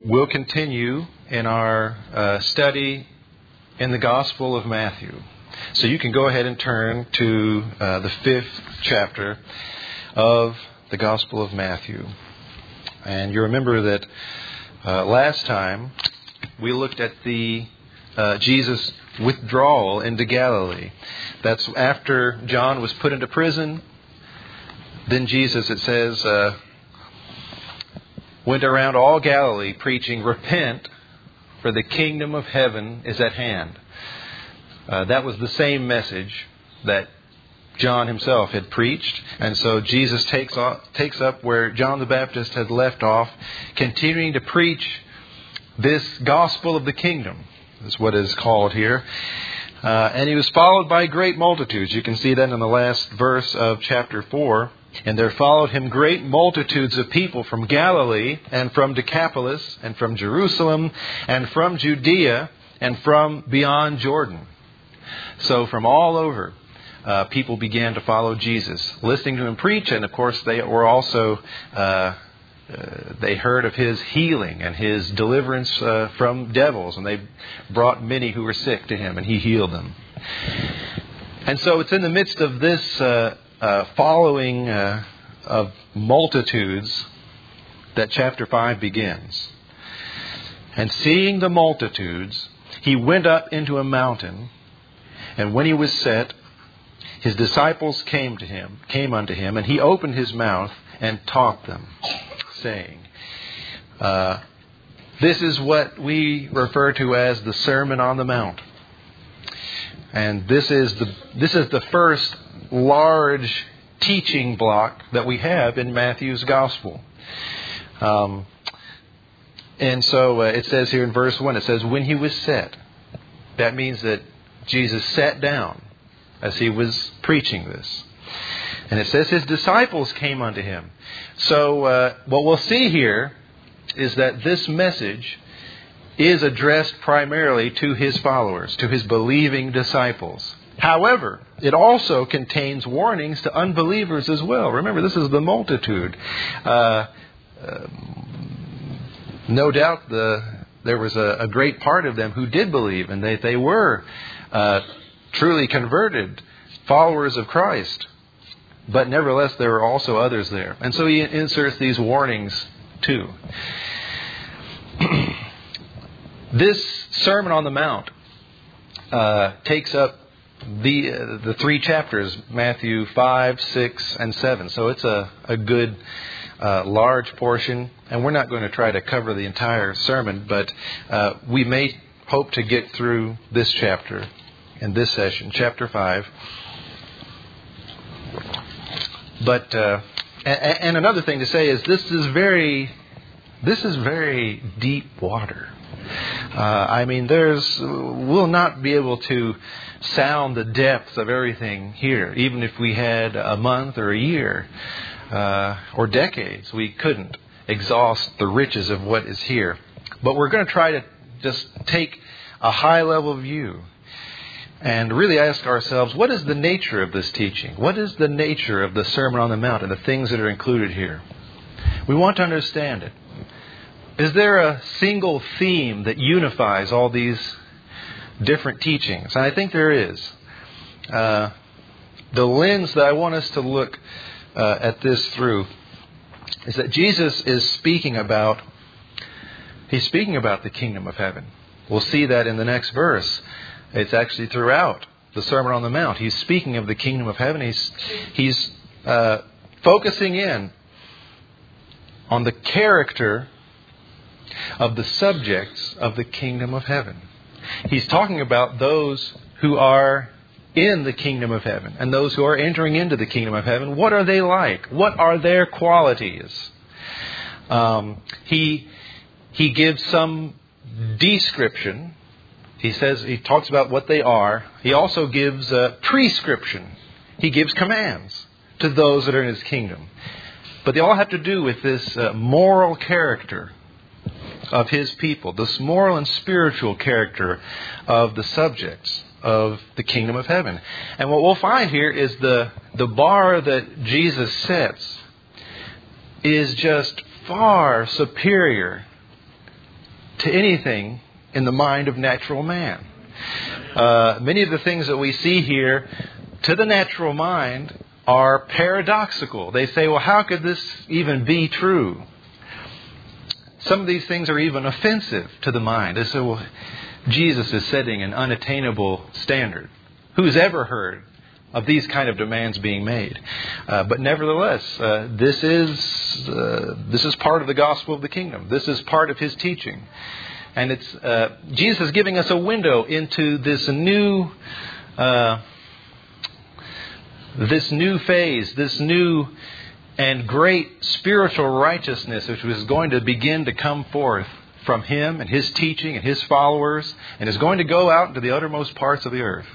We'll continue in our study in the Gospel of Matthew. So you can go ahead and turn to the 5th chapter of the Gospel of Matthew. And you remember that last time we looked at the Jesus' withdrawal into Galilee. That's after John was put into prison. Then Jesus, it says, went around all Galilee preaching, "Repent, for the kingdom of heaven is at hand." That was the same message that John himself had preached. And so Jesus takes up where John the Baptist had left off, continuing to preach this gospel of the kingdom, is what is called here. And he was followed by great multitudes. You can see that in the last verse of chapter 4. "And there followed him great multitudes of people from Galilee, and from Decapolis, and from Jerusalem, and from Judea, and from beyond Jordan." So from all over, people began to follow Jesus, listening to him preach. And of course, they were also they heard of his healing and his deliverance from devils. And they brought many who were sick to him, and he healed them. And so it's in the midst of this following of multitudes that chapter 5 begins. "And seeing the multitudes, he went up into a mountain, and when he was set, his disciples came unto him, and he opened his mouth and taught them, saying," this is what we refer to as the Sermon on the Mount. And this is the first large teaching block that we have in Matthew's Gospel. And so it says here in verse 1, it says, "When he was set." That means that Jesus sat down as he was preaching this. And it says his disciples came unto him. So what we'll see here is that this message is addressed primarily to his followers, to his believing disciples. However, it also contains warnings to unbelievers as well. Remember, this is the multitude. No doubt there was a great part of them who did believe, and they were truly converted followers of Christ. But nevertheless, there were also others there. And so he inserts these warnings too. This Sermon on the Mount takes up the 3 chapters, Matthew 5, 6, and 7. So it's a good large portion. And we're not going to try to cover the entire sermon, but we may hope to get through this chapter in this session, chapter 5. But and another thing to say is this is very deep water. I mean, we'll not be able to sound the depths of everything here. Even if we had a month or a year or decades, we couldn't exhaust the riches of what is here. But we're going to try to just take a high-level view and really ask ourselves, what is the nature of this teaching? What is the nature of the Sermon on the Mount and the things that are included here? We want to understand it. Is there a single theme that unifies all these different teachings? And I think there is. The lens that I want us to look at this through is that Jesus is speaking about the kingdom of heaven. We'll see that in the next verse. It's actually throughout the Sermon on the Mount. He's speaking of the kingdom of heaven. He's focusing in on the character of the subjects of the kingdom of heaven. He's talking about those who are in the kingdom of heaven and those who are entering into the kingdom of heaven. What are they like? What are their qualities? He gives some description. He talks about what they are. He also gives prescription. He gives commands to those that are in his kingdom. But they all have to do with this moral character of his people, this moral and spiritual character of the subjects of the kingdom of heaven. And what we'll find here is the bar that Jesus sets is just far superior to anything in the mind of natural man. Many of the things that we see here to the natural mind are paradoxical. They say, well, how could this even be true? Some of these things are even offensive to the mind. They say, well, Jesus is setting an unattainable standard. Who's ever heard of these kind of demands being made? But nevertheless, this is part of the gospel of the kingdom. This is part of His teaching. And it's Jesus is giving us a window into this new phase, this new and great spiritual righteousness which was going to begin to come forth from Him and His teaching and His followers, and is going to go out into the uttermost parts of the earth.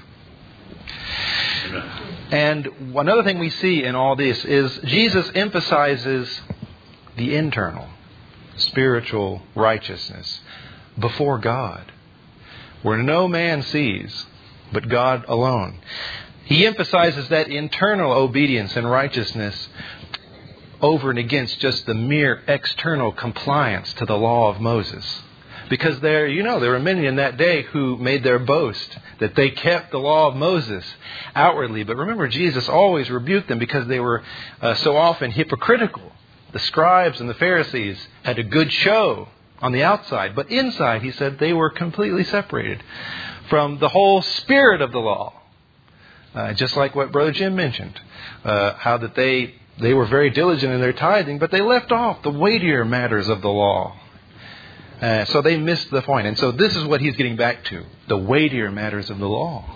Amen. And another thing we see in all this is Jesus emphasizes the internal spiritual righteousness before God, where no man sees but God alone. He emphasizes that internal obedience and righteousness over and against just the mere external compliance to the law of Moses. Because there were many in that day who made their boast that they kept the law of Moses outwardly. But remember, Jesus always rebuked them because they were so often hypocritical. The scribes and the Pharisees had a good show on the outside, but inside, He said, they were completely separated from the whole spirit of the law. Just like what Brother Jim mentioned, how that they were very diligent in their tithing, but they left off the weightier matters of the law. So they missed the point. And so this is what He's getting back to, the weightier matters of the law.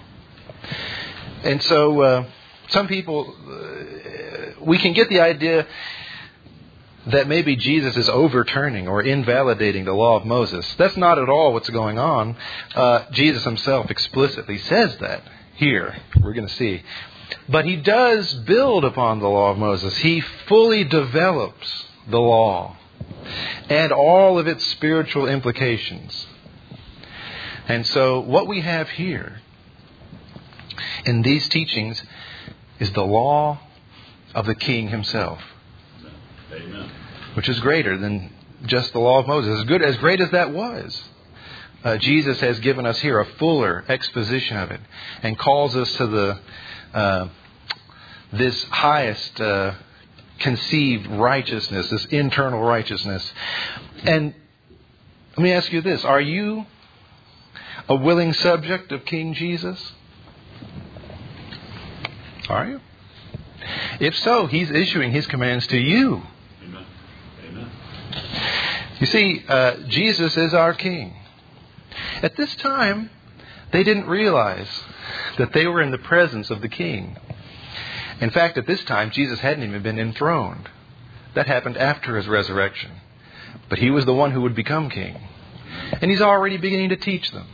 And so some people, we can get the idea that maybe Jesus is overturning or invalidating the law of Moses. That's not at all what's going on. Jesus Himself explicitly says that here. We're going to see. But He does build upon the law of Moses. He fully develops the law and all of its spiritual implications. And so what we have here in these teachings is the law of the King Himself. Amen. Which is greater than just the law of Moses. As great as that was, Jesus has given us here a fuller exposition of it and calls us to this highest conceived righteousness, this internal righteousness. And let me ask you this. Are you a willing subject of King Jesus? Are you? If so, He's issuing His commands to you. Amen. Amen. You see, Jesus is our King. At this time, they didn't realize that they were in the presence of the King. In fact, at this time, Jesus hadn't even been enthroned. That happened after His resurrection. But He was the one who would become King. And He's already beginning to teach them.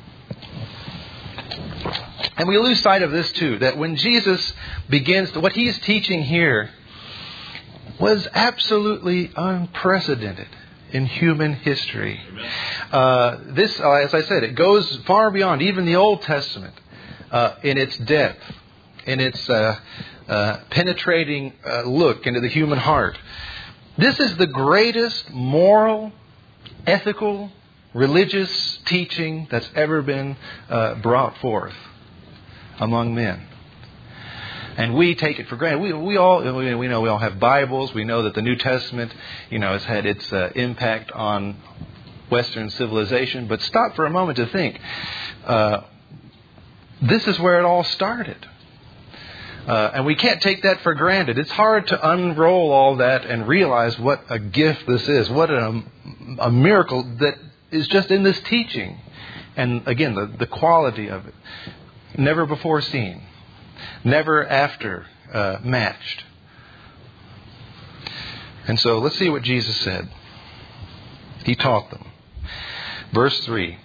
And we lose sight of this too, that when Jesus begins, what He's teaching here was absolutely unprecedented in human history. This, as I said, it goes far beyond even the Old Testament in its depth, in its penetrating look into the human heart. This is the greatest moral, ethical, religious teaching that's ever been brought forth among men. And we take it for granted. We know we all have Bibles. We know that the New Testament, has had its impact on Western civilization. But stop for a moment to think. This is where it all started. And we can't take that for granted. It's hard to unroll all that and realize what a gift this is. What a miracle that is just in this teaching. And again, the quality of it. Never before seen. Never after matched. And so let's see what Jesus said. He taught them. Verse 3.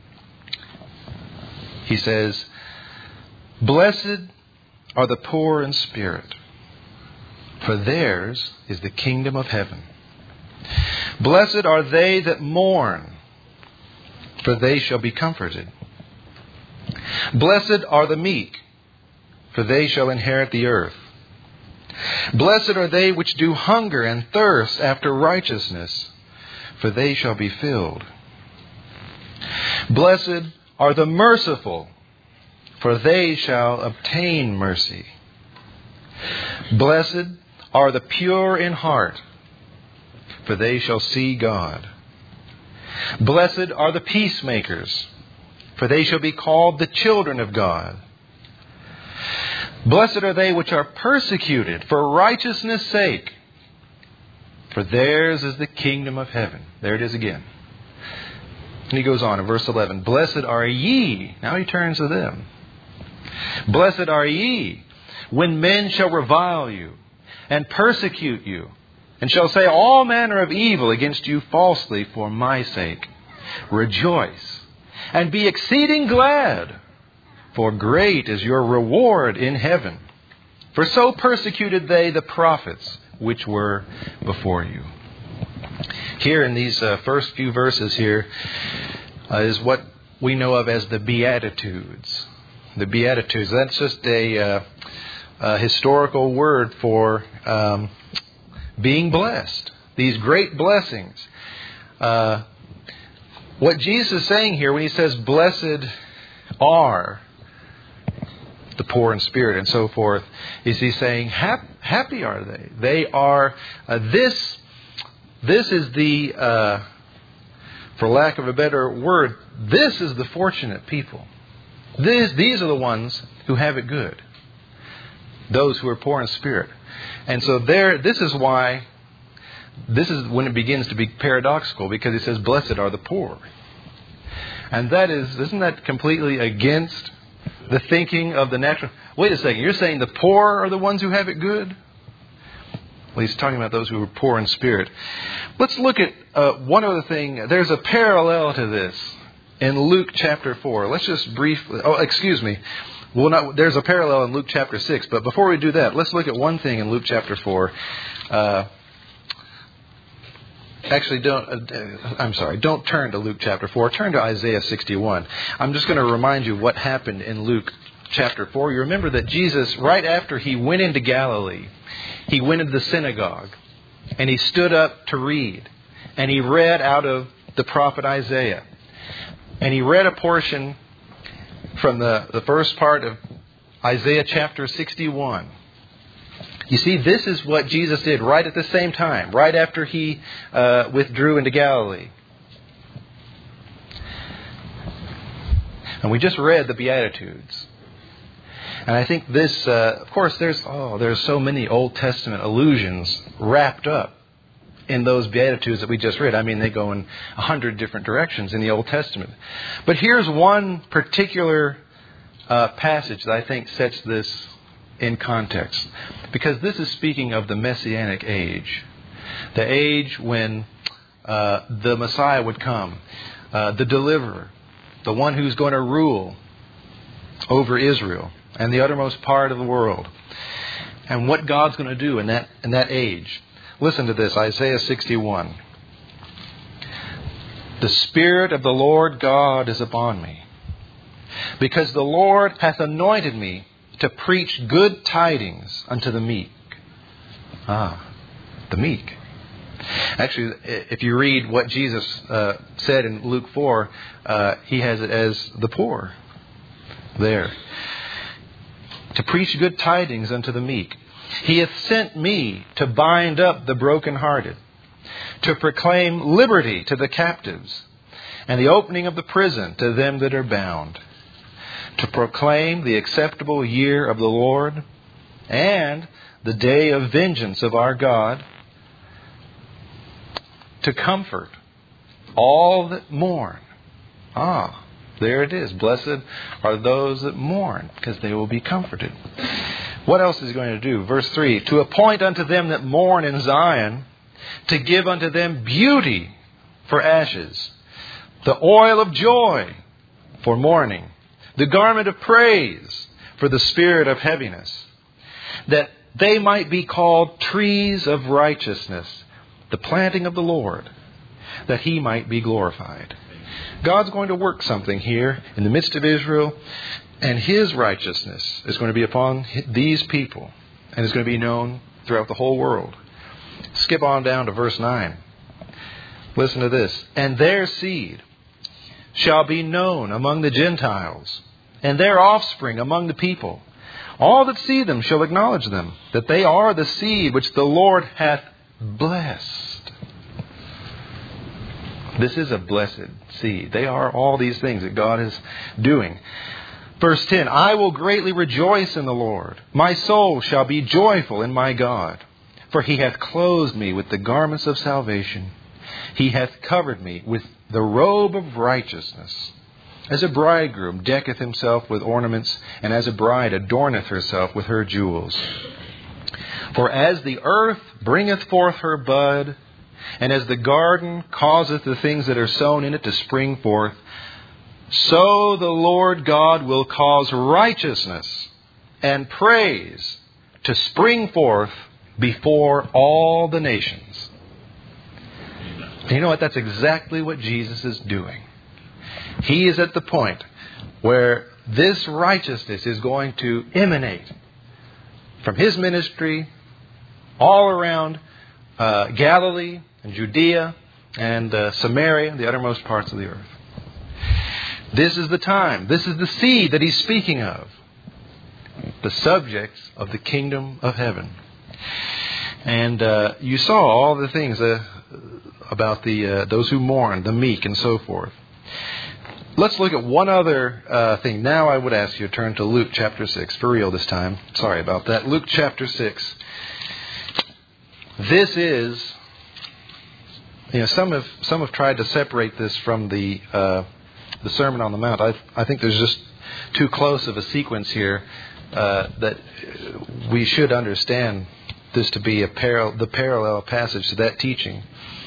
He says, "Blessed are the poor in spirit, for theirs is the kingdom of heaven. Blessed are they that mourn, for they shall be comforted. Blessed are the meek, for they shall inherit the earth. Blessed are they which do hunger and thirst after righteousness, for they shall be filled. Blessed are the merciful, for they shall obtain mercy. Blessed are the pure in heart, for they shall see God. Blessed are the peacemakers, for they shall be called the children of God. Blessed are they which are persecuted for righteousness' sake, for theirs is the kingdom of heaven. There it is again. And he goes on in verse 11. Blessed are ye. Now he turns to them. Blessed are ye when men shall revile you and persecute you, and shall say all manner of evil against you falsely for my sake. Rejoice and be exceeding glad, for great is your reward in heaven. For so persecuted they the prophets which were before you. Here in these first few verses here is what we know of as the Beatitudes. The Beatitudes, that's just a historical word for being blessed. These great blessings. What Jesus is saying here when he says, blessed are the poor in spirit and so forth, is he saying, happy are they. They are, this is the, for lack of a better word, this is the fortunate people. These are the ones who have it good. Those who are poor in spirit. And so this is when it begins to be paradoxical, because he says, blessed are the poor. And isn't that completely against the thinking of the natural? Wait a second, you're saying the poor are the ones who have it good? Well, he's talking about those who are poor in spirit. Let's look at one other thing. There's a parallel to this in Luke chapter 4. Let's just briefly... Oh, excuse me. There's a parallel in Luke chapter 6. But before we do that, let's look at one thing in Luke chapter 4. Don't turn to Luke chapter 4. Turn to Isaiah 61. I'm just going to remind you what happened in Luke chapter 4. You remember that Jesus, right after he went into Galilee, he went into the synagogue and he stood up to read. And he read out of the prophet Isaiah. And he read a portion from the first part of Isaiah chapter 61. You see, this is what Jesus did right at the same time, right after he withdrew into Galilee. And we just read the Beatitudes. And I think this, of course, there's so many Old Testament allusions wrapped up in those Beatitudes that we just read. I mean, they go in 100 different directions in the Old Testament. But here's one particular passage that I think sets this in context. Because this is speaking of the Messianic age. The age when the Messiah would come. The deliverer. The one who's going to rule over Israel and the uttermost part of the world. And what God's going to do in that age. Listen to this, Isaiah 61. The Spirit of the Lord God is upon me, because the Lord hath anointed me to preach good tidings unto the meek. The meek. Actually, if you read what Jesus said in Luke 4, he has it as the poor there. To preach good tidings unto the meek. He hath sent me to bind up the brokenhearted, to proclaim liberty to the captives, and the opening of the prison to them that are bound, to proclaim the acceptable year of the Lord, and the day of vengeance of our God, to comfort all that mourn. There it is. Blessed are those that mourn, because they will be comforted. What else is he going to do? Verse 3, to appoint unto them that mourn in Zion, to give unto them beauty for ashes, the oil of joy for mourning, the garment of praise for the spirit of heaviness, that they might be called trees of righteousness, the planting of the Lord, that He might be glorified. God's going to work something here in the midst of Israel, and His righteousness is going to be upon these people, and is going to be known throughout the whole world. Skip on down to verse 9. Listen to this. And their seed shall be known among the Gentiles, and their offspring among the people. All that see them shall acknowledge them, that they are the seed which the Lord hath blessed. This is a blessed seed. They are all these things that God is doing. Verse 10, I will greatly rejoice in the Lord. My soul shall be joyful in my God. For He hath clothed me with the garments of salvation. He hath covered me with the robe of righteousness. As a bridegroom decketh himself with ornaments, and as a bride adorneth herself with her jewels. For as the earth bringeth forth her bud, and as the garden causeth the things that are sown in it to spring forth, so the Lord God will cause righteousness and praise to spring forth before all the nations. And you know what? That's exactly what Jesus is doing. He is at the point where this righteousness is going to emanate from His ministry all around Galilee and Judea and Samaria, the uttermost parts of the earth. This is the time. This is the seed that He's speaking of. The subjects of the kingdom of heaven. And you saw all the things about those who mourn, the meek, and so forth. Let's look at one other thing. Now I would ask you to turn to Luke chapter 6. For real this time. Sorry about that. Luke chapter 6. This is, some have tried to separate this from the Sermon on the Mount. I think there's just too close of a sequence here that we should understand this to be the parallel passage to that teaching.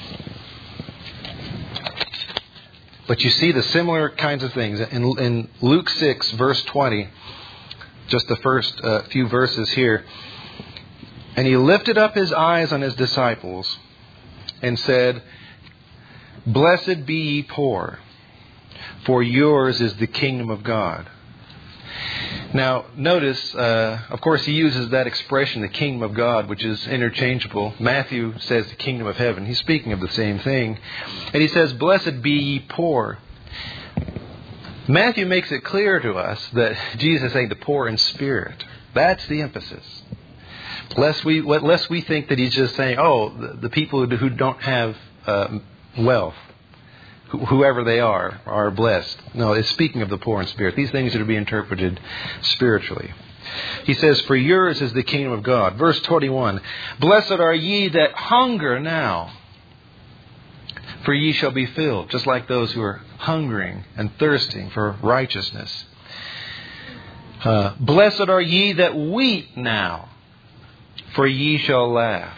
But you see the similar kinds of things. In Luke 6, verse 20, just the first few verses here, and He lifted up His eyes on His disciples and said, Blessed be ye poor, for yours is the kingdom of God. Now, notice, of course, He uses that expression, the kingdom of God, which is interchangeable. Matthew says the kingdom of heaven. He's speaking of the same thing. And He says, Blessed be ye poor. Matthew makes it clear to us that Jesus is saying the poor in spirit. That's the emphasis. Lest we think that He's just saying, the people who don't have wealth, whoever they are blessed. No, it's speaking of the poor in spirit. These things are to be interpreted spiritually. He says, For yours is the kingdom of God. Verse 21, Blessed are ye that hunger now, for ye shall be filled. Just like those who are hungering and thirsting for righteousness. Blessed are ye that weep now, for ye shall laugh.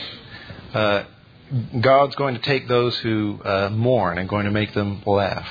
God's going to take those who mourn and going to make them laugh.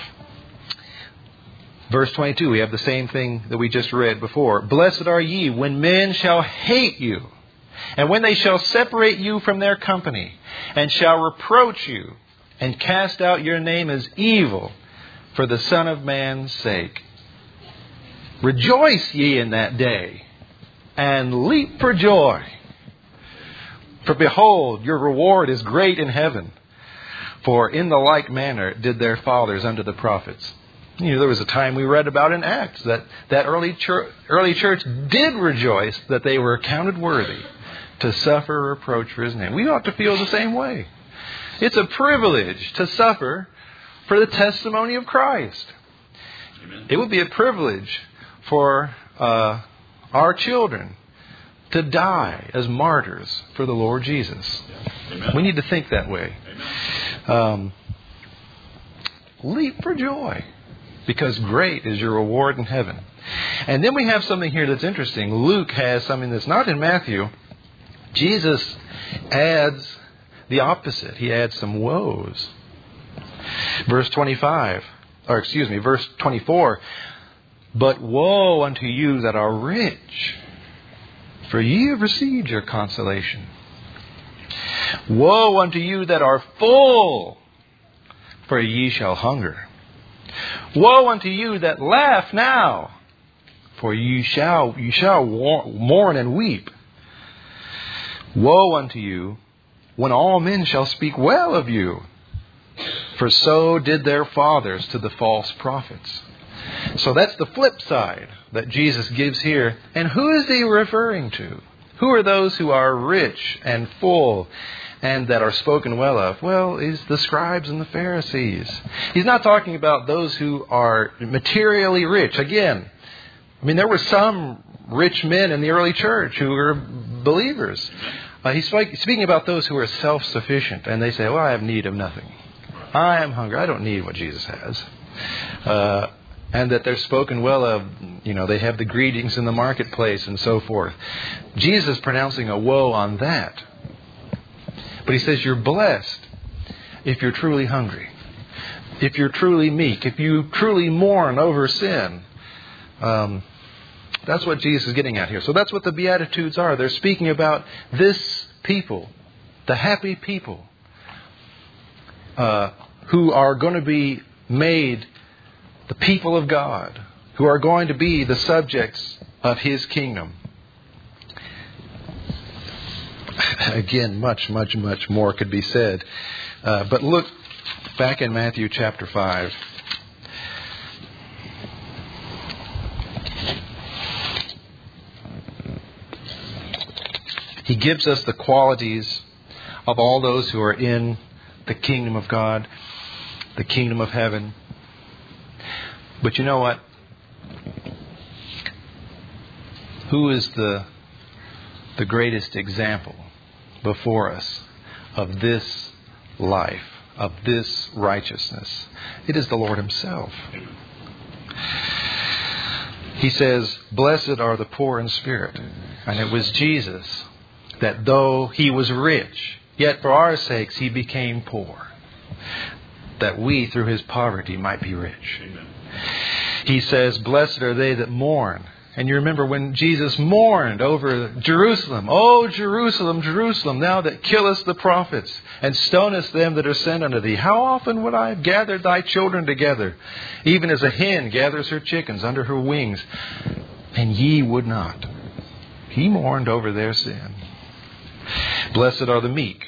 Verse 22, we have the same thing that we just read before. Blessed are ye when men shall hate you, and when they shall separate you from their company, and shall reproach you, and cast out your name as evil for the Son of Man's sake. Rejoice ye in that day, and leap for joy. For behold, your reward is great in heaven. For in the like manner did their fathers unto the prophets. There was a time we read about in Acts that early church did rejoice that they were accounted worthy to suffer reproach for His name. We ought to feel the same way. It's a privilege to suffer for the testimony of Christ. Amen. It would be a privilege for our children to die as martyrs for the Lord Jesus. Amen. We need to think that way. Leap for joy, because great is your reward in heaven. And then we have something here that's interesting. Luke has something that's not in Matthew. Jesus adds the opposite. He adds some woes. Verse 24. But woe unto you that are rich, for ye have received your consolation. Woe unto you that are full, for ye shall hunger. Woe unto you that laugh now, for you shall mourn and weep. Woe unto you when all men shall speak well of you, For so did their fathers to the false prophets. So that's the flip side that Jesus gives here. And who is he referring to? Who are those who are rich and full and that are spoken well of? Well, it's the scribes and the Pharisees. He's not talking about those who are materially rich. Again, there were some rich men in the early church who were believers. He's speaking about those who are self-sufficient. And they say, well, I have need of nothing. I am hungry. I don't need what Jesus has. And that they're spoken well of. They have the greetings in the marketplace and so forth. Jesus is pronouncing a woe on that. But he says you're blessed if you're truly hungry. If you're truly meek. If you truly mourn over sin. That's what Jesus is getting at here. So that's what the Beatitudes are. They're speaking about this people, the happy people, who are going to be made the people of God, who are going to be the subjects of His kingdom. Again, much more could be said. But look back in Matthew chapter 5. He gives us the qualities of all those who are in the kingdom of God, the kingdom of heaven. But you know what? Who is the greatest example before us of this life, of this righteousness? It is the Lord Himself. He says, blessed are the poor in spirit. And it was Jesus that though He was rich, yet for our sakes He became poor, that we through His poverty might be rich. Amen. He says, blessed are they that mourn. And you remember when Jesus mourned over Jerusalem. Oh, Jerusalem, Jerusalem, thou that killest the prophets and stonest them that are sent unto thee. How often would I have gathered thy children together, even as a hen gathers her chickens under her wings, and ye would not. He mourned over their sin. Blessed are the meek.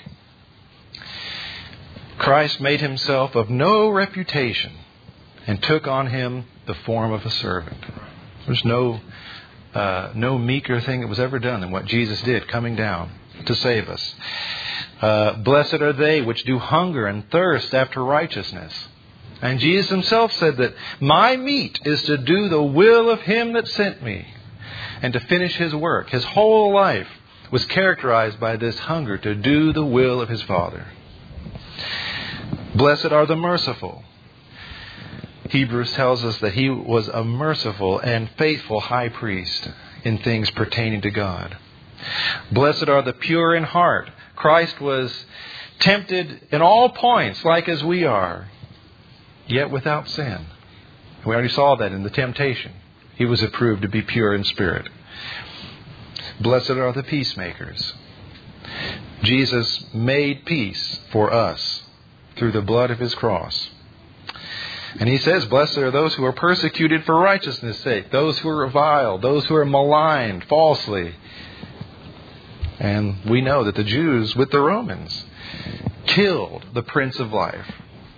Christ made Himself of no reputation and took on Him the form of a servant. There's no meeker thing that was ever done than what Jesus did, coming down to save us. Blessed are they which do hunger and thirst after righteousness. And Jesus Himself said that my meat is to do the will of Him that sent me and to finish His work. His whole life was characterized by this hunger to do the will of His Father. Blessed are the merciful. Hebrews tells us that He was a merciful and faithful high priest in things pertaining to God. Blessed are the pure in heart. Christ was tempted in all points like as we are, yet without sin. We already saw that in the temptation. He was approved to be pure in spirit. Blessed are the peacemakers. Jesus made peace for us through the blood of His cross. And He says, blessed are those who are persecuted for righteousness' sake, those who are reviled, those who are maligned falsely. And we know that the Jews with the Romans killed the Prince of Life.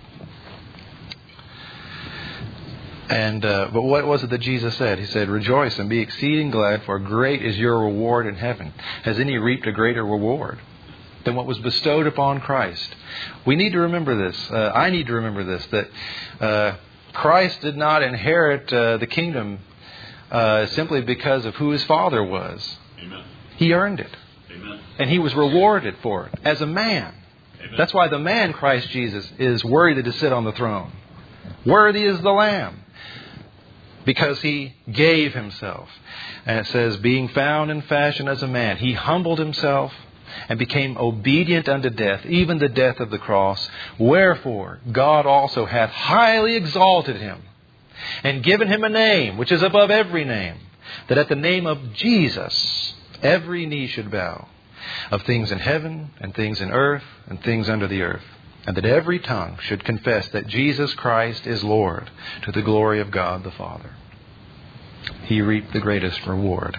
But what was it that Jesus said? He said, rejoice and be exceeding glad, for great is your reward in heaven. Has any reaped a greater reward than what was bestowed upon Christ? We need to remember this. I need to remember this, that Christ did not inherit the kingdom simply because of who His Father was. Amen. He earned it. Amen. And He was rewarded for it as a man. Amen. That's why the man, Christ Jesus, is worthy to sit on the throne. Worthy is the Lamb. Because He gave Himself. And it says, being found in fashion as a man, He humbled Himself and became obedient unto death, even the death of the cross. Wherefore God also hath highly exalted Him, and given Him a name which is above every name, that at the name of Jesus every knee should bow, of things in heaven and things in earth and things under the earth, and that every tongue should confess that Jesus Christ is Lord, to the glory of God the Father. He reaped the greatest reward.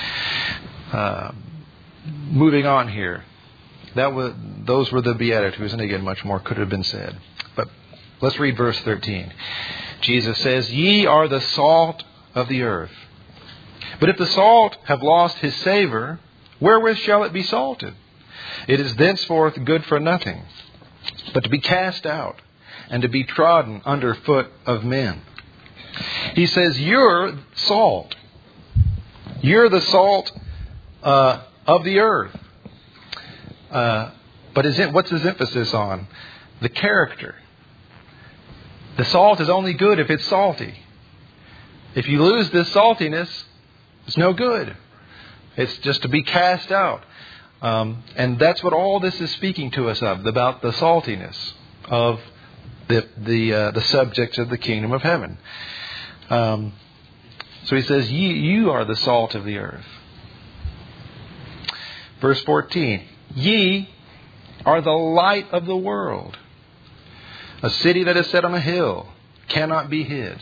Moving on here. Those were the Beatitudes, and again, much more could have been said. But Let's read verse 13. Jesus says, "Ye are the salt of the earth. But if the salt have lost his savour, wherewith shall it be salted? It is thenceforth good for nothing, but to be cast out, and to be trodden under foot of men." He says, you're salt. You're the salt of the earth. But what's his emphasis on? The character. The salt is only good if it's salty. If you lose this saltiness, it's no good. It's just to be cast out. And that's what all this is speaking to us of, about the saltiness of the subjects of the kingdom of heaven. So he says, you are the salt of the earth. Verse 14, "Ye are the light of the world. A city that is set on a hill cannot be hid."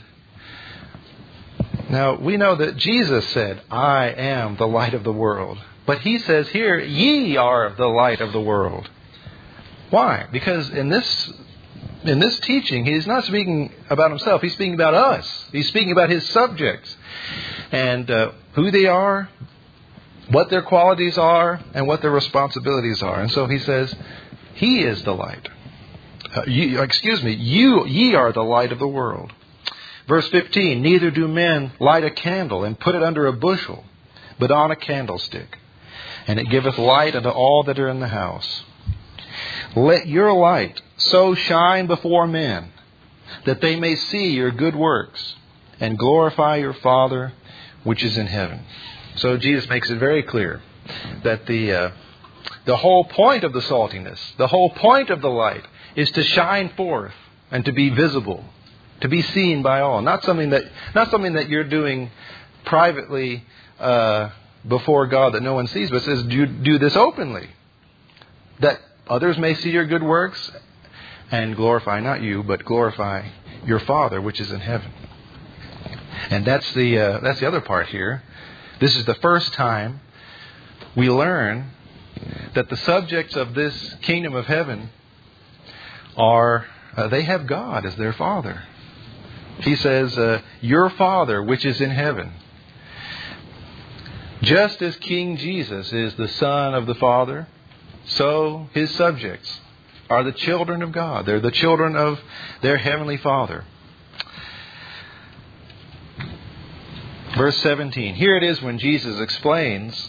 Now, we know that Jesus said, "I am the light of the world." But he says here, "Ye are the light of the world." Why? Because in this teaching, he's not speaking about himself. He's speaking about us. He's speaking about his subjects and who they are, what their qualities are, and what their responsibilities are. And so he says, he is the light. Ye are the light of the world. Verse 15, "Neither do men light a candle and put it under a bushel, but on a candlestick, and it giveth light unto all that are in the house. Let your light so shine before men, that they may see your good works, and glorify your Father which is in heaven." So Jesus makes it very clear that the whole point of the saltiness, the whole point of the light, is to shine forth and to be visible, to be seen by all. Not something that you're doing privately before God that no one sees, but it says do this openly, that others may see your good works and glorify not you, but glorify your Father which is in heaven. And that's the other part here. This is the first time we learn that the subjects of this kingdom of heaven they have God as their Father. He says, "Your Father which is in heaven." Just as King Jesus is the Son of the Father, so his subjects are the children of God. They're the children of their heavenly Father. Verse 17. Here it is when Jesus explains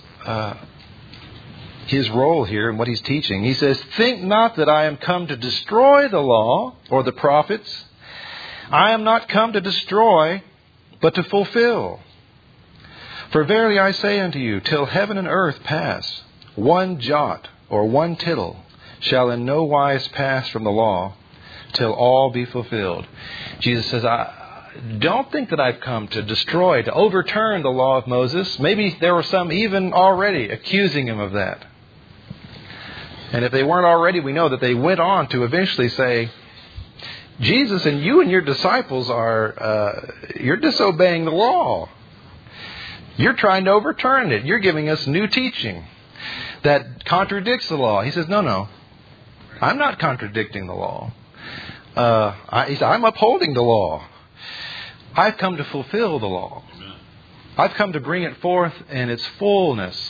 his role here and what he's teaching. He says, "Think not that I am come to destroy the law or the prophets. I am not come to destroy, but to fulfill. For verily I say unto you, till heaven and earth pass, one jot or one tittle shall in no wise pass from the law, till all be fulfilled." Jesus says, don't think that I've come to destroy, to overturn the law of Moses. Maybe there were some even already accusing him of that. And if they weren't already, we know that they went on to eventually say, "Jesus, and you and your disciples you're disobeying the law. You're trying to overturn it. You're giving us new teaching that contradicts the law." He says, no, I'm not contradicting the law. He said, I'm upholding the law. I've come to fulfill the law. I've come to bring it forth in its fullness.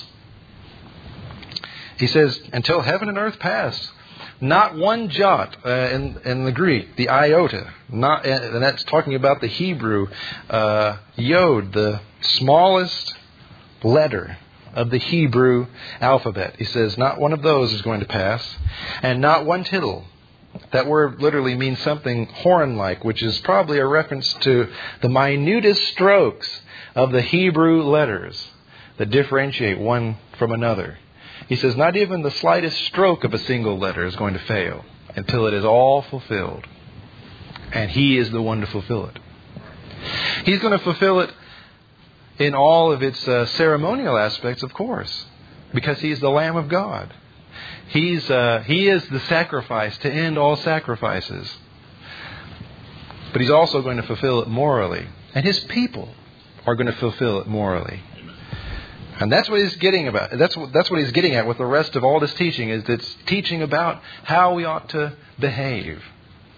He says, until heaven and earth pass, not one jot, in the Greek, the iota, and that's talking about the Hebrew yod, the smallest letter of the Hebrew alphabet. He says, not one of those is going to pass, and not one tittle. That word literally means something horn-like, which is probably a reference to the minutest strokes of the Hebrew letters that differentiate one from another. He says, not even the slightest stroke of a single letter is going to fail until it is all fulfilled. And He is the one to fulfill it. He's going to fulfill it in all of its ceremonial aspects, of course, because He's the Lamb of God. He is the sacrifice to end all sacrifices. But He's also going to fulfill it morally. And His people are going to fulfill it morally. And that's what He's getting about. That's what He's getting at with the rest of all this teaching, is it's teaching about how we ought to behave.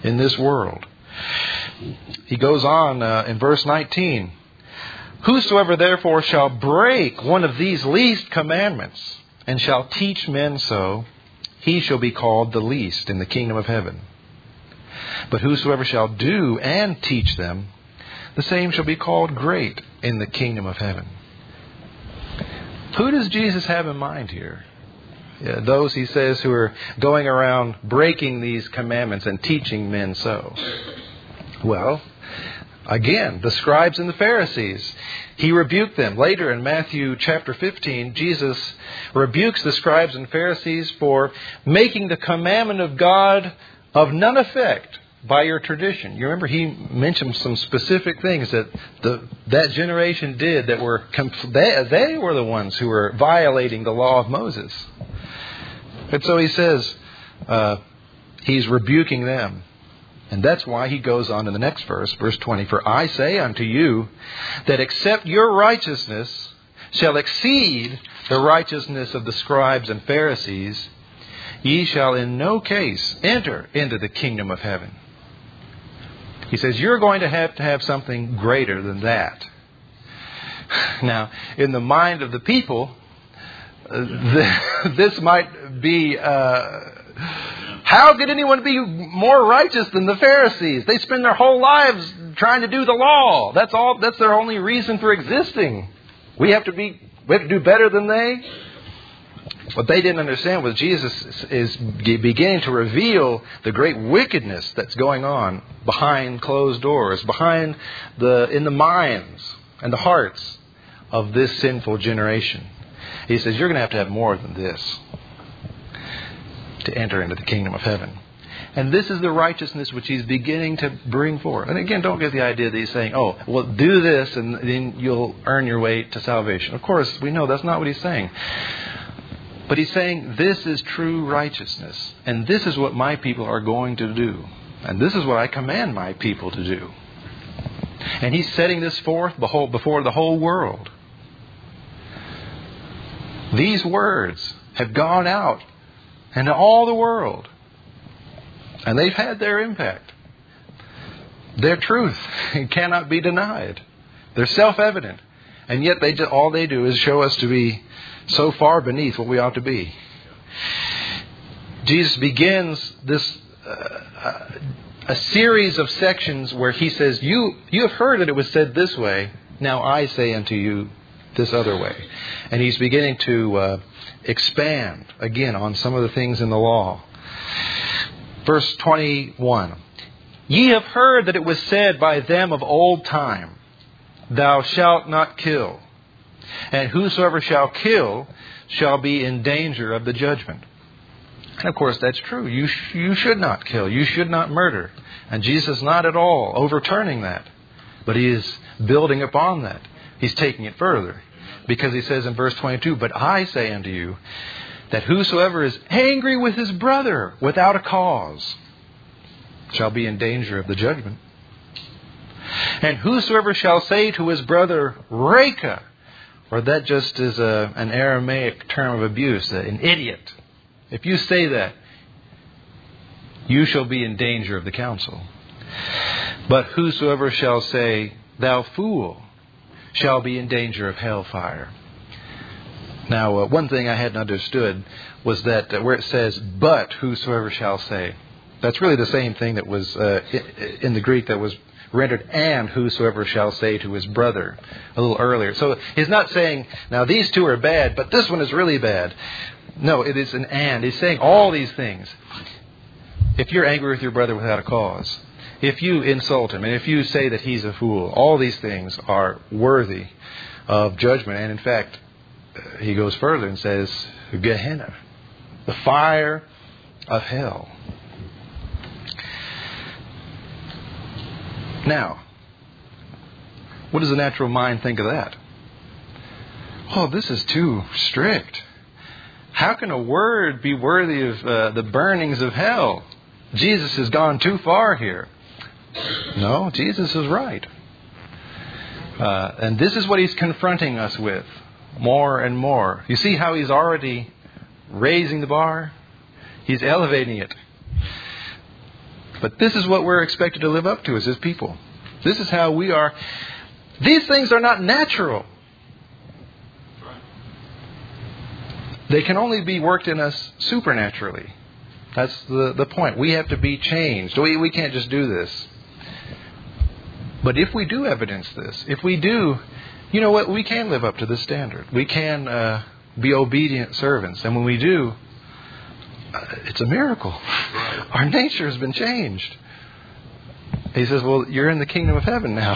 in this world. He goes on in verse 19. Whosoever therefore shall break one of these least commandments and shall teach men so, he shall be called the least in the kingdom of heaven. But whosoever shall do and teach them, the same shall be called great in the kingdom of heaven. Who does Jesus have in mind here? Those, he says, who are going around breaking these commandments and teaching men so. Well, again, the scribes and the Pharisees. He rebuked them. Later in Matthew chapter 15, Jesus rebukes the scribes and Pharisees for making the commandment of God of none effect by your tradition. You remember he mentioned some specific things that that generation did that were they were the ones who were violating the law of Moses. And so he says he's rebuking them. And that's why he goes on in the next verse, verse 20. For I say unto you that except your righteousness shall exceed the righteousness of the scribes and Pharisees, ye shall in no case enter into the kingdom of heaven. He says you're going to have something greater than that. Now, in the mind of the people, this might be... how could anyone be more righteous than the Pharisees? They spend their whole lives trying to do the law. That's their only reason for existing. We have to do better than they. What they didn't understand was Jesus is beginning to reveal the great wickedness that's going on behind closed doors, in the minds and the hearts of this sinful generation. He says you're going to have more than this to enter into the kingdom of heaven. And this is the righteousness which he's beginning to bring forth. And again, don't get the idea that he's saying, oh, well, do this and then you'll earn your way to salvation. Of course, we know that's not what he's saying. But he's saying this is true righteousness. And this is what my people are going to do. And this is what I command my people to do. And he's setting this forth before the whole world. These words have gone out and to all the world. And they've had their impact. Their truth cannot be denied. They're self-evident. And yet all they do is show us to be so far beneath what we ought to be. Jesus begins this a series of sections where he says, you have heard that it was said this way. Now I say unto you this other way. And he's beginning to expand again on some of the things in the law. Verse 21. Ye have heard that it was said by them of old time, Thou shalt not kill. And whosoever shall kill shall be in danger of the judgment. And of course that's true. You should not kill. You should not murder. And Jesus is not at all overturning that. But he is building upon that. He's taking it further. Because he says in verse 22, But I say unto you, that whosoever is angry with his brother without a cause shall be in danger of the judgment. And whosoever shall say to his brother, Reka, or that just is an Aramaic term of abuse, an idiot. If you say that, you shall be in danger of the council. But whosoever shall say, Thou fool, shall be in danger of hellfire. Now, one thing I hadn't understood was that where it says, but whosoever shall say, that's really the same thing that was in the Greek that was rendered, and whosoever shall say to his brother a little earlier. So he's not saying, now these two are bad, but this one is really bad. No, it is an and. He's saying all these things. If you're angry with your brother without a cause, if you insult him, and if you say that he's a fool, all these things are worthy of judgment. And in fact, he goes further and says, Gehenna, the fire of hell. Now, what does the natural mind think of that? Oh, this is too strict. How can a word be worthy of the burnings of hell? Jesus has gone too far here. No, Jesus is right. And this is what he's confronting us with more and more. You see how he's already raising the bar? He's elevating it. But this is what we're expected to live up to as His people. This is how we are. These things are not natural. They can only be worked in us supernaturally. That's the point. We have to be changed. We can't just do this. But if we do evidence this, if we do, you know what? We can live up to this standard. We can be obedient servants. And when we do, it's a miracle. Our nature has been changed. He says, well, you're in the kingdom of heaven now.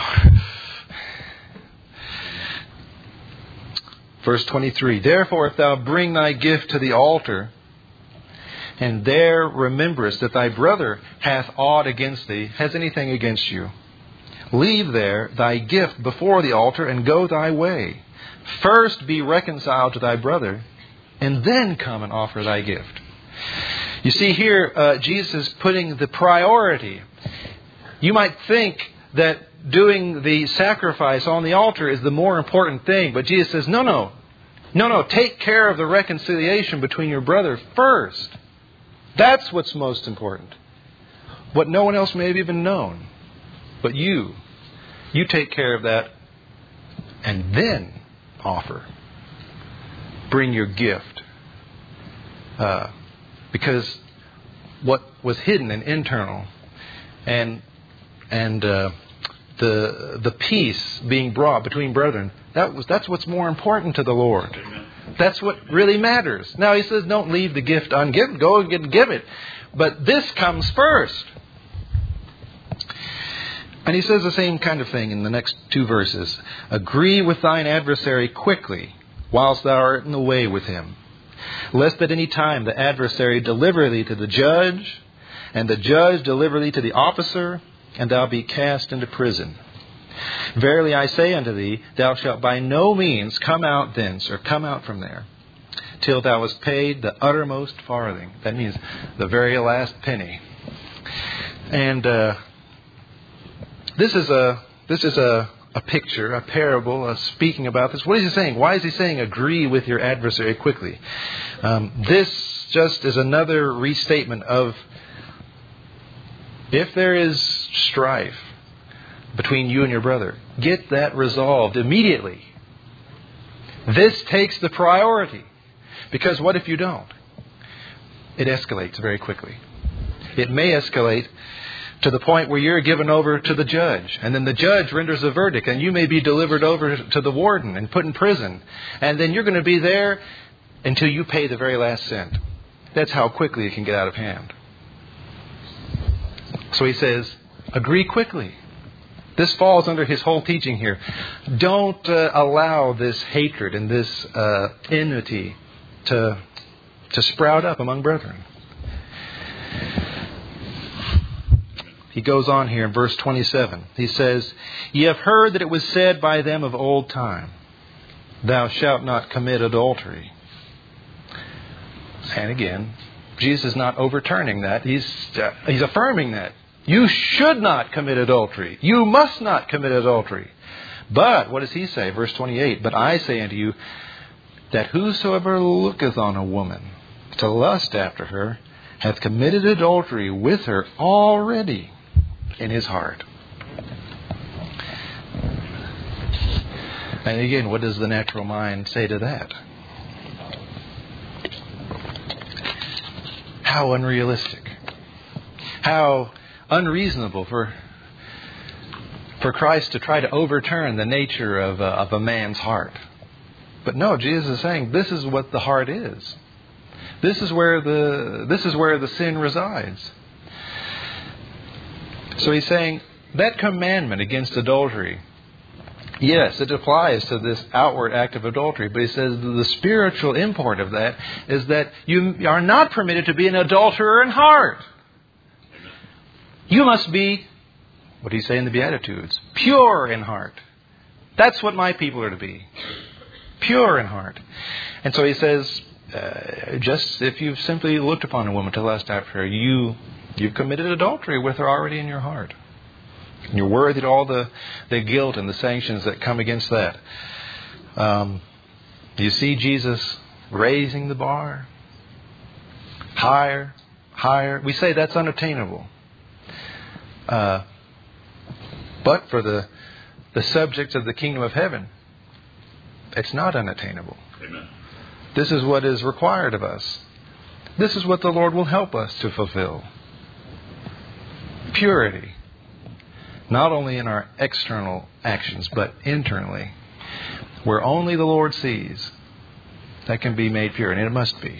Verse 23, therefore if thou bring thy gift to the altar, and there rememberest that thy brother hath aught against thee, has anything against you, leave there thy gift before the altar, and go thy way. First be reconciled to thy brother, and then come and offer thy gift. You see here, Jesus is putting the priority. You might think that doing the sacrifice on the altar is the more important thing. But Jesus says, no. Take care of the reconciliation between your brother first. That's what's most important. What no one else may have even known. But you take care of that and then offer. Bring your gift. Because what was hidden and internal and the peace being brought between brethren, that's what's more important to the Lord. That's what really matters. Now He says, don't leave the gift ungiven. Go and give it. But this comes first. And He says the same kind of thing in the next 2 verses. Agree with thine adversary quickly, whilst thou art in the way with him, lest at any time the adversary deliver thee to the judge, and the judge deliver thee to the officer, and thou be cast into prison. Verily I say unto thee, thou shalt by no means come out thence, or come out from there, till thou hast paid the uttermost farthing. That means the very last penny. And this is a picture, a parable, speaking about this. What is He saying? Why is He saying agree with your adversary quickly? This just is another restatement of, if there is strife between you and your brother, get that resolved immediately. This takes the priority. Because what if you don't? It escalates very quickly. It may escalate to the point where you're given over to the judge. And then the judge renders a verdict. And you may be delivered over to the warden and put in prison. And then you're going to be there until you pay the very last cent. That's how quickly it can get out of hand. So He says, agree quickly. This falls under His whole teaching here. Don't allow this hatred and this enmity to sprout up among brethren. He goes on here in verse 27. He says, ye have heard that it was said by them of old time, thou shalt not commit adultery. And again, Jesus is not overturning that. He's affirming that. You should not commit adultery. You must not commit adultery. But, what does He say? Verse 28, but I say unto you, that whosoever looketh on a woman to lust after her, hath committed adultery with her already in his heart. And again, what does the natural mind say to that? How unrealistic. How unreasonable for Christ to try to overturn the nature of a man's heart. But no, Jesus is saying this is what the heart is. This is where the sin resides. So He's saying that commandment against adultery, yes, it applies to this outward act of adultery. But He says the spiritual import of that is that you are not permitted to be an adulterer in heart. You must be, what do you say in the Beatitudes? Pure in heart. That's what my people are to be. Pure in heart. And so He says, just if you've simply looked upon a woman to lust after her, you've committed adultery with her already in your heart. And you're worthy of all the guilt and the sanctions that come against that. You see Jesus raising the bar higher, higher. We say that's unattainable. But for the subjects of the kingdom of heaven, it's not unattainable. Amen. This is what is required of us. This is what the Lord will help us to fulfill. Purity. Not only in our external actions, but internally. Where only the Lord sees, that can be made pure. And it must be.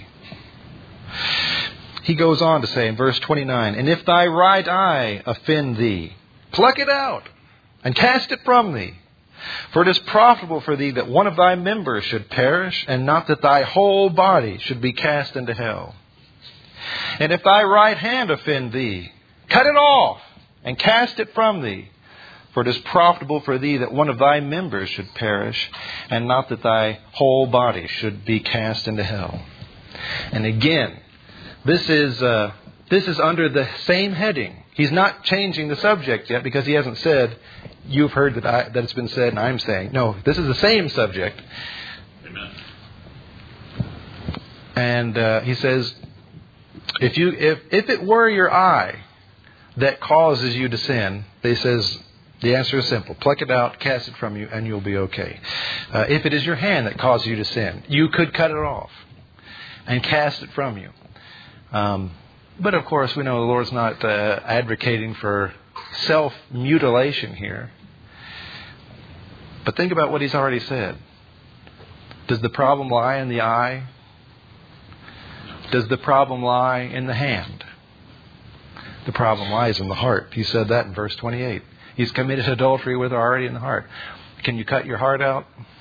He goes on to say in verse 29, "And if thy right eye offend thee, pluck it out, and cast it from thee. For it is profitable for thee that one of thy members should perish, and not that thy whole body should be cast into hell. And if thy right hand offend thee, cut it off, and cast it from thee. For it is profitable for thee that one of thy members should perish, and not that thy whole body should be cast into hell." And again, this is under the same heading. He's not changing the subject yet because he hasn't said, "You've heard that it's been said and I'm saying." No, this is the same subject. Amen. And he says, if it were your eye that causes you to sin, he says, the answer is simple. Pluck it out, cast it from you, and you'll be okay. If it is your hand that causes you to sin, you could cut it off and cast it from you. But of course, we know the Lord's not advocating for self-mutilation here. But think about what He's already said. Does the problem lie in the eye? Does the problem lie in the hand? The problem lies in the heart. He said that in verse 28. He's committed adultery with her already in the heart. Can you cut your heart out?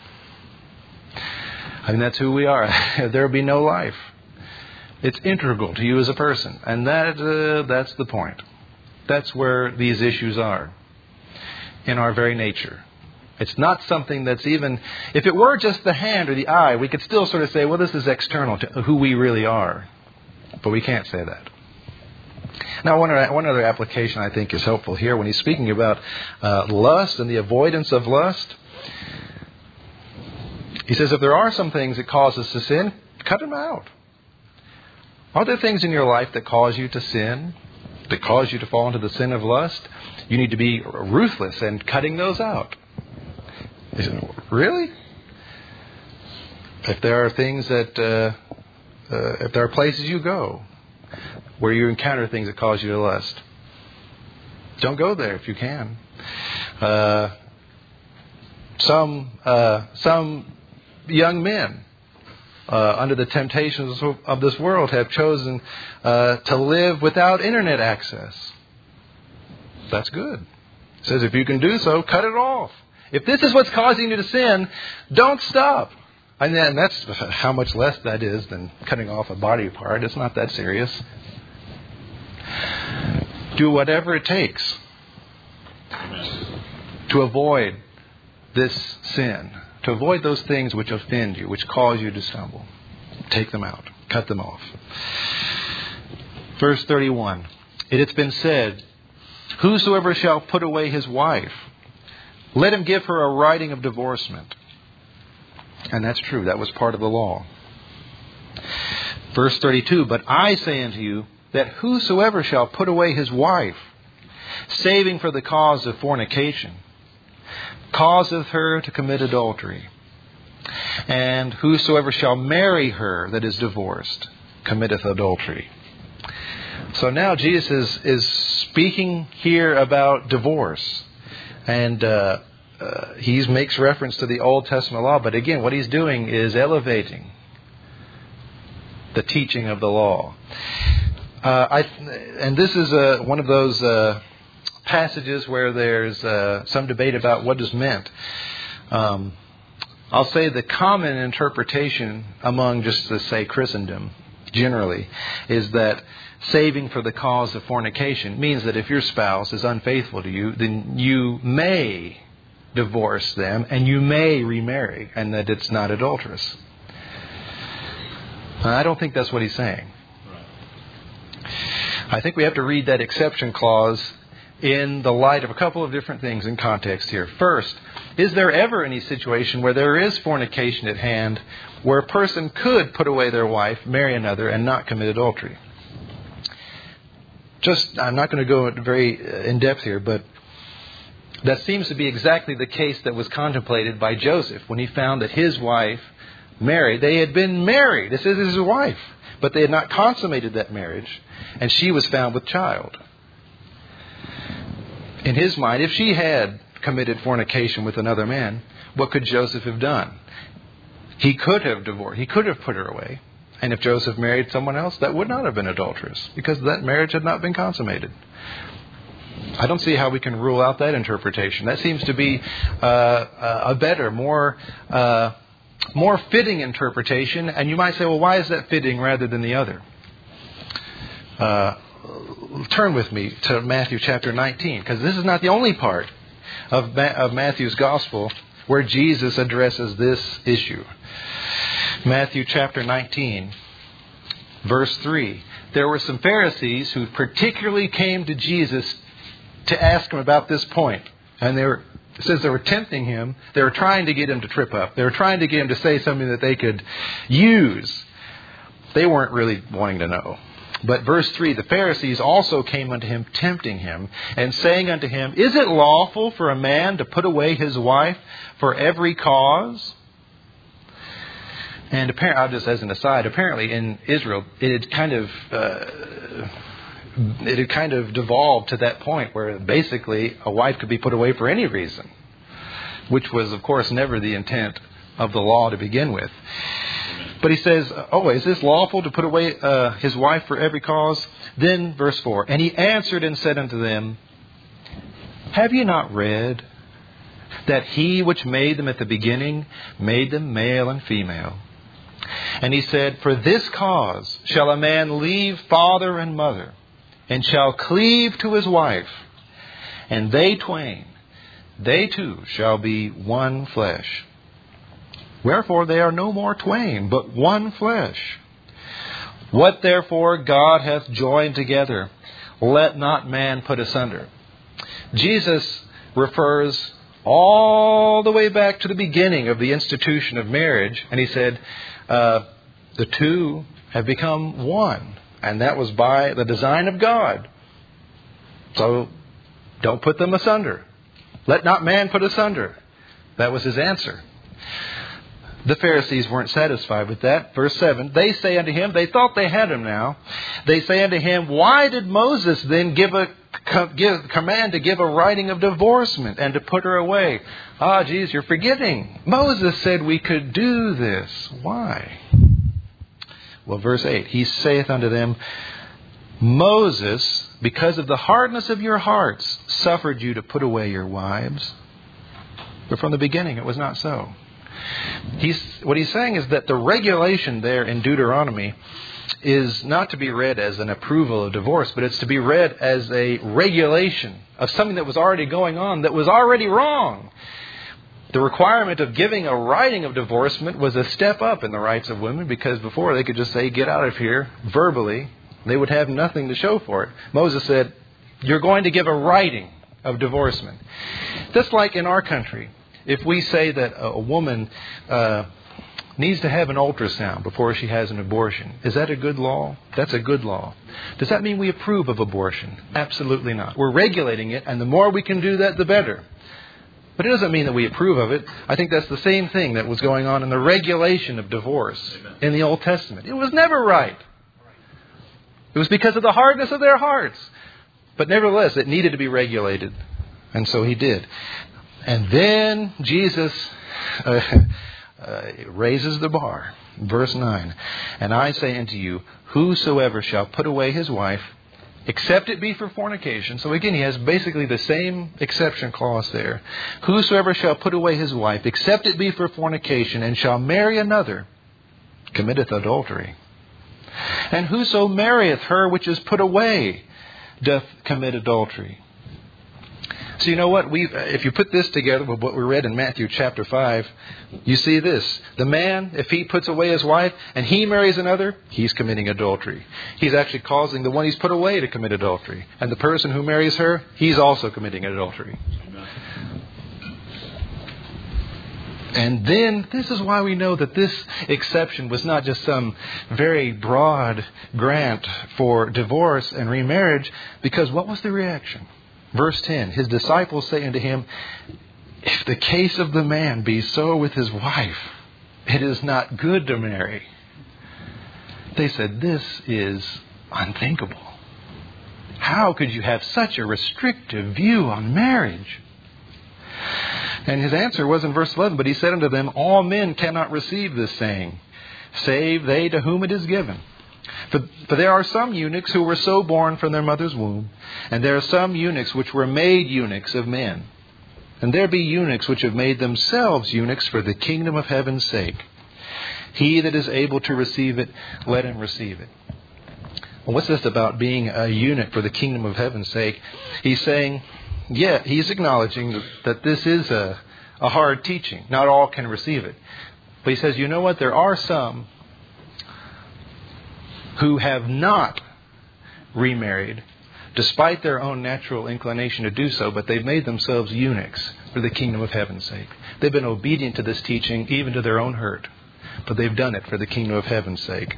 I mean, that's who we are. There will be no life. It's integral to you as a person. And that's the point. That's where these issues are. In our very nature. It's not something that's even... If it were just the hand or the eye, we could still sort of say, well, this is external to who we really are. But we can't say that. Now, one other application I think is helpful here when he's speaking about lust and the avoidance of lust. He says if there are some things that cause us to sin, cut them out. Are there things in your life that cause you to sin, that cause you to fall into the sin of lust? You need to be ruthless in cutting those out. He said, really? If there are things that, if there are places you go where you encounter things that cause you to lust, don't go there if you can. Some young men, under the temptations of this world, have chosen to live without internet access. That's good. It says if you can do so, cut it off. If this is what's causing you to sin, don't stop. And that's how much less that is than cutting off a body part. It's not that serious. Do whatever it takes to avoid this sin, to avoid those things which offend you, which cause you to stumble. Take them out. Cut them off. Verse 31. It has been said, whosoever shall put away his wife, let him give her a writing of divorcement. And that's true. That was part of the law. Verse 32. But I say unto you that whosoever shall put away his wife, saving for the cause of fornication, causeth her to commit adultery. And whosoever shall marry her that is divorced, committeth adultery. So now Jesus is speaking here about divorce. And he makes reference to the Old Testament law. But again, what he's doing is elevating the teaching of the law. And this is one of those passages where there's some debate about what is meant. I'll say the common interpretation among just, let's say, Christendom generally is that saving for the cause of fornication means that if your spouse is unfaithful to you, then you may divorce them and you may remarry, and that it's not adulterous. I don't think that's what he's saying. I think we have to read that exception clause in the light of a couple of different things in context here. First, is there ever any situation where there is fornication at hand where a person could put away their wife, marry another, and not commit adultery? I'm not going to go very in depth here, but that seems to be exactly the case that was contemplated by Joseph when he found that his wife, Mary, they had been married. This is his wife, but they had not consummated that marriage, and she was found with child. In his mind, if she had committed fornication with another man, what could Joseph have done? He could have divorced. He could have put her away. And if Joseph married someone else, that would not have been adulterous because that marriage had not been consummated. I don't see how we can rule out that interpretation. That seems to be a better, more fitting interpretation. And you might say, well, why is that fitting rather than the other? Turn with me to Matthew chapter 19, because this is not the only part of Matthew's gospel where Jesus addresses this issue. Matthew chapter 19, verse 3. There were some Pharisees who particularly came to Jesus to ask him about this point. And it says they were tempting him. They were trying to get him to trip up. They were trying to get him to say something that they could use. They weren't really wanting to know. But verse 3, the Pharisees also came unto him, tempting him, and saying unto him, Is it lawful for a man to put away his wife for every cause? And apparently, just as an aside, apparently in Israel, it had kind of devolved to that point where basically a wife could be put away for any reason, which was, of course, never the intent of the law to begin with. But he says, is this lawful to put away his wife for every cause? Then, verse 4, And he answered and said unto them, Have ye not read that he which made them at the beginning made them male and female? And he said, For this cause shall a man leave father and mother, and shall cleave to his wife, and they twain, they two shall be one flesh. Wherefore they are no more twain, but one flesh. What therefore God hath joined together, let not man put asunder. Jesus refers all the way back to the beginning of the institution of marriage, and he said, the two have become one, and that was by the design of God. So don't put them asunder. Let not man put asunder. That was his answer. The Pharisees weren't satisfied with that. Verse 7, they say unto him, they thought they had him now. They say unto him, Why did Moses then give command to give a writing of divorcement and to put her away? Geez, you're forgetting. Moses said we could do this. Why? Well, verse 8, he saith unto them, Moses, because of the hardness of your hearts, suffered you to put away your wives. But from the beginning it was not so. What he's saying is that the regulation there in Deuteronomy is not to be read as an approval of divorce, but it's to be read as a regulation of something that was already going on, that was already wrong. The requirement of giving a writing of divorcement was a step up in the rights of women, because before they could just say, get out of here, verbally. They would have nothing to show for it. Moses said, you're going to give a writing of divorcement. Just like in our country, if we say that a woman needs to have an ultrasound before she has an abortion, is that a good law? That's a good law. Does that mean we approve of abortion? Absolutely not. We're regulating it, and the more we can do that, the better. But it doesn't mean that we approve of it. I think that's the same thing that was going on in the regulation of divorce in the Old Testament. It was never right. It was because of the hardness of their hearts. But nevertheless, it needed to be regulated. And so he did. And then Jesus raises the bar. Verse 9. And I say unto you, whosoever shall put away his wife, except it be for fornication. So again, he has basically the same exception clause there. Whosoever shall put away his wife, except it be for fornication, and shall marry another, committeth adultery. And whoso marrieth her which is put away, doth commit adultery. So you know what? If you put this together with what we read in Matthew chapter 5, you see this. The man, if he puts away his wife and he marries another, he's committing adultery. He's actually causing the one he's put away to commit adultery. And the person who marries her, he's also committing adultery. And then this is why we know that this exception was not just some very broad grant for divorce and remarriage, because what was the reaction? Verse 10, his disciples say unto him, if the case of the man be so with his wife, it is not good to marry. They said, this is unthinkable. How could you have such a restrictive view on marriage? And his answer was in verse 11, but he said unto them, all men cannot receive this saying, save they to whom it is given. For there are some eunuchs who were so born from their mother's womb, and there are some eunuchs which were made eunuchs of men. And there be eunuchs which have made themselves eunuchs for the kingdom of heaven's sake. He that is able to receive it, let him receive it. Well, what's this about being a eunuch for the kingdom of heaven's sake? He's saying, yeah, he's acknowledging that this is a hard teaching. Not all can receive it. But he says, you know what? There are some who have not remarried, despite their own natural inclination to do so, but they've made themselves eunuchs for the kingdom of heaven's sake. They've been obedient to this teaching, even to their own hurt. But they've done it for the kingdom of heaven's sake.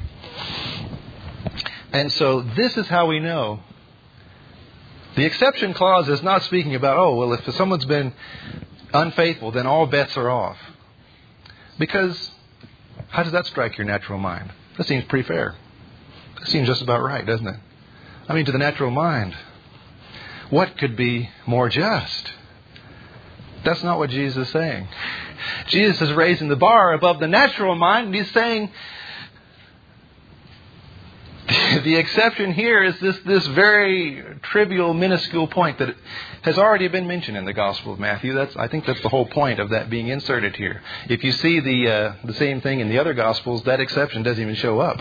And so this is how we know. The exception clause is not speaking about, if someone's been unfaithful, then all bets are off. Because how does that strike your natural mind? That seems pretty fair. That seems just about right, doesn't it? I mean, to the natural mind, what could be more just? That's not what Jesus is saying. Jesus is raising the bar above the natural mind, and he's saying the exception here is this very trivial, minuscule point that has already been mentioned in the Gospel of Matthew. I think that's the whole point of that being inserted here. If you see the same thing in the other Gospels, that exception doesn't even show up.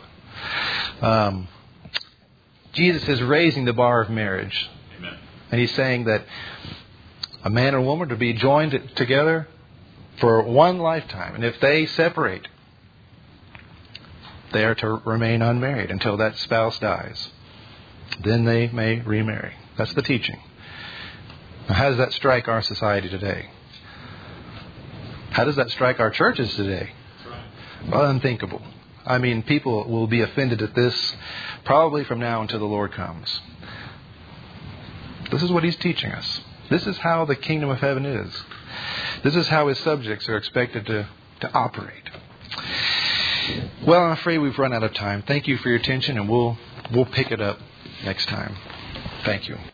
Jesus is raising the bar of marriage. Amen. And he's saying that a man and a woman are to be joined together for one lifetime. And if they separate, they are to remain unmarried until that spouse dies. Then they may remarry. That's the teaching. Now, how does that strike our society today? How does that strike our churches today? Well, unthinkable. I mean, people will be offended at this probably from now until the Lord comes. This is what he's teaching us. This is how the kingdom of heaven is. This is how his subjects are expected to operate. Well, I'm afraid we've run out of time. Thank you for your attention, and we'll pick it up next time. Thank you.